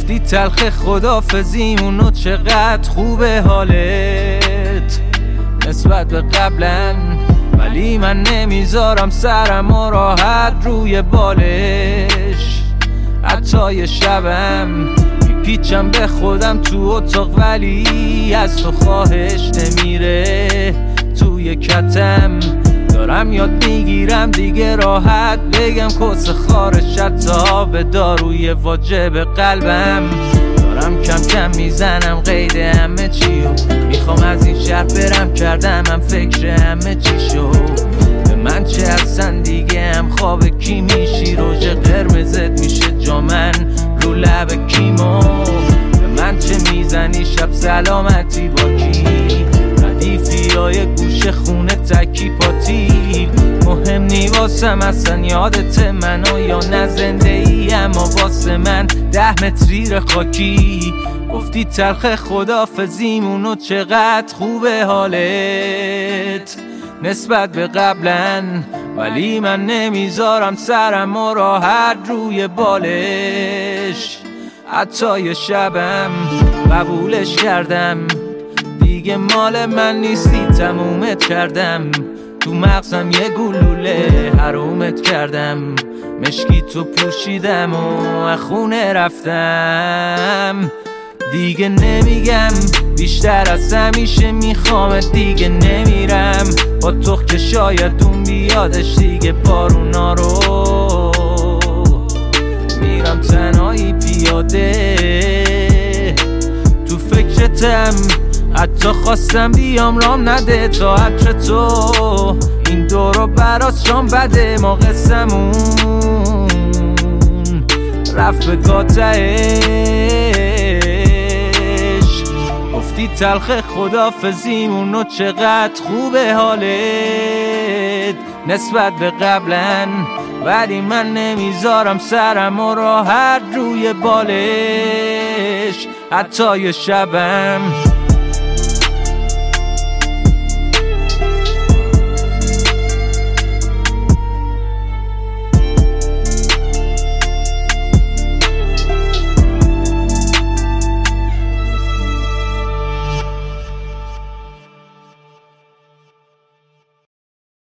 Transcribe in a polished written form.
گفتی تلخ خدافزیمونو چقدر خوبه حالت نسبت به قبلا، ولی من نمیذارم سرمو راحت روی بالش. حتی یه شبم میپیچم به خودم تو اتاق، ولی از تو خواهش نمیره توی کتم. دارم یاد میگیرم دیگه راحت بگم کس خارش، حتی به داروی واجب قلبم. دارم کم کم میزنم قید همه چیو، میخوام از این شهر برم، کردم هم فکر همه چی شو. به من چه هستن دیگه، هم خواب کی میشی، روژ قرمزت میشه جامن رو لب کیمو. به من چه میزنی شب سلامتی با کی، ردیفی های گوش خونه تکی پاتی. مهم نی واسم اصلا یادت منو یا نه زنده ای، اما واسه من 10 متر خاکی. گفتی تلخ خدافزیمونو چقدر خوبه حالت نسبت به قبلا، ولی من نمیذارم سرمو راحت روی بالش. حتی یه شبم قبولش کردم، دیگه مال من نیستی تمومت کردم. تو مغزم یه گلوله حرومت کردم، مشکی تو پوشیدم و خونه رفتم. دیگه نمیگم بیشتر از همیشه میخوامت، دیگه نمیرم با تو که شاید اون بیادش دیگه بارونا رو. میرم تنهایی پیاده تو فکرتم، حتی خواستم بیام رام نده تا عطر تو. این دورو برات شام بده، ما قسمون رفت به گاتهش. گفتی تلخ خدافزیمونو چقدر خوبه حالت نسبت به قبلا، ولی من نمیذارم سرمو راحت روی بالش. حتی یه شبم